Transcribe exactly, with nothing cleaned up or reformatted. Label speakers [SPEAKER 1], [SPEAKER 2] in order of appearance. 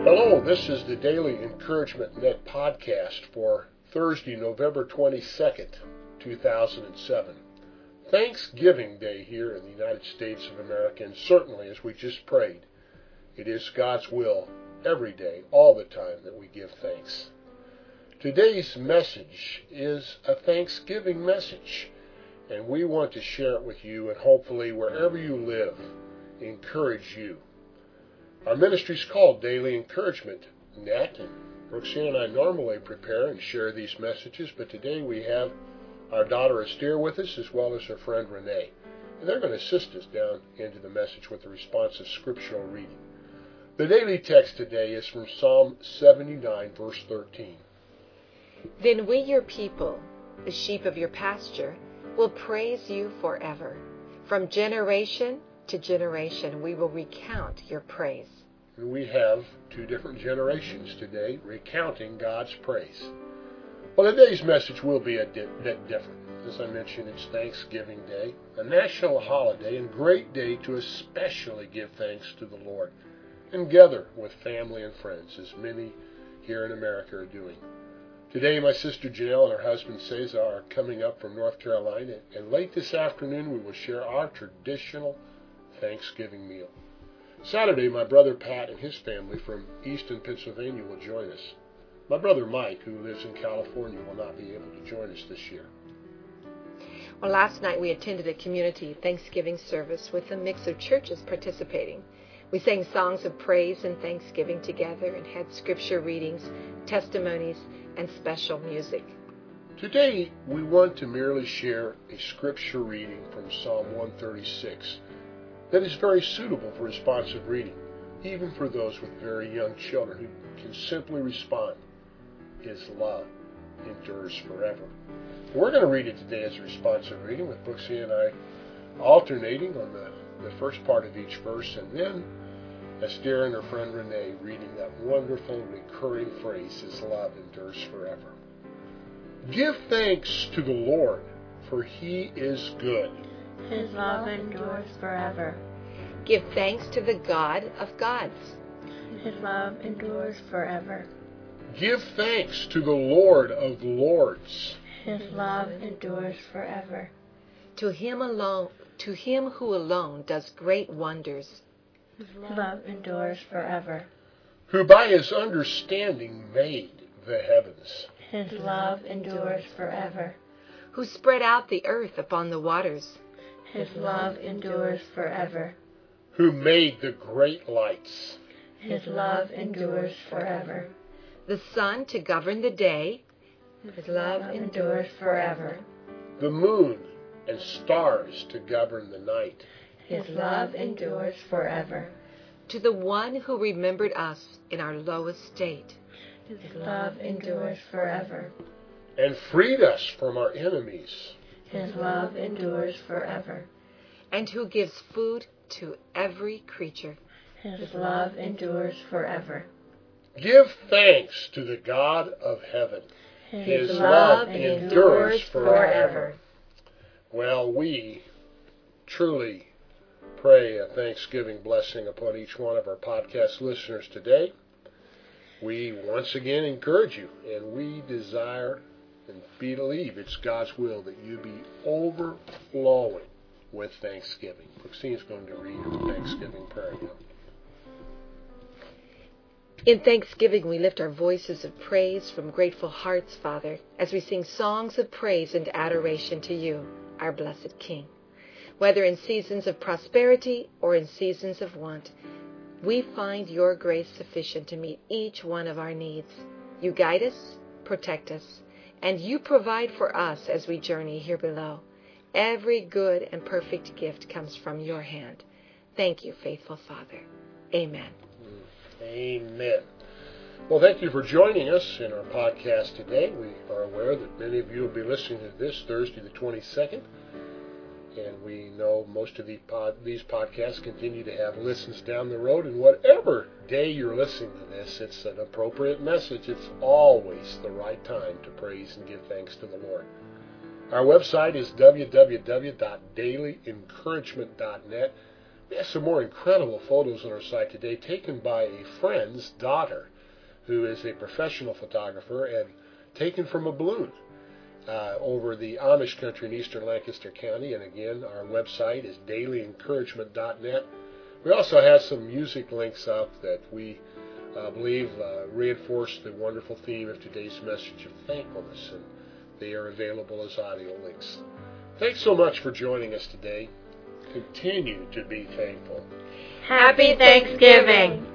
[SPEAKER 1] Hello, this is the Daily Encouragement Net podcast for Thursday, November twenty-second, two thousand seven. Thanksgiving Day here in the United States of America, and certainly, as we just prayed, it is God's will every day, all the time, that we give thanks. Today's message is a Thanksgiving message, and we want to share it with you, and hopefully, wherever you live, encourage you. Our ministry is called Daily Encouragement Net, and Roxanne and I normally prepare and share these messages, but today we have our daughter Esther with us, as well as her friend Renee. And they're going to assist us down into the message with the responsive scriptural reading. The daily text today is from Psalm seventy-nine, verse thirteen.
[SPEAKER 2] Then we, your people, the sheep of your pasture, will praise you forever. From generation to generation, we will recount your praise.
[SPEAKER 1] And we have two different generations today recounting God's praise. Well, today's message will be a di- bit different. As I mentioned, it's Thanksgiving Day, a national holiday and great day to especially give thanks to the Lord and gather with family and friends, as many here in America are doing. Today, my sister Janelle and her husband Cesar are coming up from North Carolina, and late this afternoon we will share our traditional Thanksgiving meal. Saturday, my brother Pat and his family from Easton, Pennsylvania will join us. My brother Mike, who lives in California, will not be able to join us this year.
[SPEAKER 2] Well, last night we attended a community Thanksgiving service with a mix of churches participating. We sang songs of praise and thanksgiving together and had scripture readings, testimonies, and special music.
[SPEAKER 1] Today, we want to merely share a scripture reading from Psalm one thirty-six that is very suitable for responsive reading, even for those with very young children who can simply respond. His love endures forever. We're going to read it today as a responsive reading, with Brooksy and I alternating on the, the first part of each verse, and then Esther and her friend Renee reading that wonderful recurring phrase, His love endures forever. Give thanks to the Lord, for He is good.
[SPEAKER 3] His love endures forever.
[SPEAKER 2] Give thanks to the God of gods.
[SPEAKER 3] His love endures forever.
[SPEAKER 1] Give thanks to the Lord of lords.
[SPEAKER 3] His love endures forever.
[SPEAKER 2] To him alone, to him who alone does great wonders.
[SPEAKER 3] His love endures forever.
[SPEAKER 1] Who by His understanding made the heavens.
[SPEAKER 3] His love endures forever.
[SPEAKER 2] Who spread out the earth upon the waters.
[SPEAKER 3] His love endures forever.
[SPEAKER 1] Who made the great lights.
[SPEAKER 3] His love endures forever.
[SPEAKER 2] The sun to govern the day.
[SPEAKER 3] His love endures forever.
[SPEAKER 1] The moon and stars to govern the night.
[SPEAKER 3] His love endures forever.
[SPEAKER 2] To the one who remembered us in our lowest state.
[SPEAKER 3] His love endures forever.
[SPEAKER 1] And freed us from our enemies.
[SPEAKER 3] His love endures forever.
[SPEAKER 2] And who gives food to every creature.
[SPEAKER 3] His love endures forever.
[SPEAKER 1] Give thanks to the God of heaven.
[SPEAKER 3] His,
[SPEAKER 1] His
[SPEAKER 3] love
[SPEAKER 1] love
[SPEAKER 3] endures
[SPEAKER 1] endures
[SPEAKER 3] forever.
[SPEAKER 1] forever. Well, we truly pray a Thanksgiving blessing upon each one of our podcast listeners today. We once again encourage you, and we desire and believe it's God's will that you be overflowing with thanksgiving. Christine's going to read her Thanksgiving prayer now.
[SPEAKER 2] In thanksgiving, we lift our voices of praise from grateful hearts, Father, as we sing songs of praise and adoration to you, our blessed King. Whether in seasons of prosperity or in seasons of want, we find your grace sufficient to meet each one of our needs. You guide us, protect us, and you provide for us as we journey here below. Every good and perfect gift comes from your hand. Thank you, faithful Father. Amen.
[SPEAKER 1] Amen. Well, thank you for joining us in our podcast today. We are aware that many of you will be listening to this Thursday the twenty-second. And we know most of the pod, these podcasts continue to have listens down the road. And whatever day you're listening to this, it's an appropriate message. It's always the right time to praise and give thanks to the Lord. Our website is w w w dot daily encouragement dot net. We have some more incredible photos on our site today taken by a friend's daughter who is a professional photographer and taken from a balloon uh, over the Amish country in eastern Lancaster County. And again, our website is daily encouragement dot net. We also have some music links up that we uh, believe uh, reinforce the wonderful theme of today's message of thankfulness, and they are available as audio links. Thanks so much for joining us today. Continue to be thankful.
[SPEAKER 3] Happy Thanksgiving!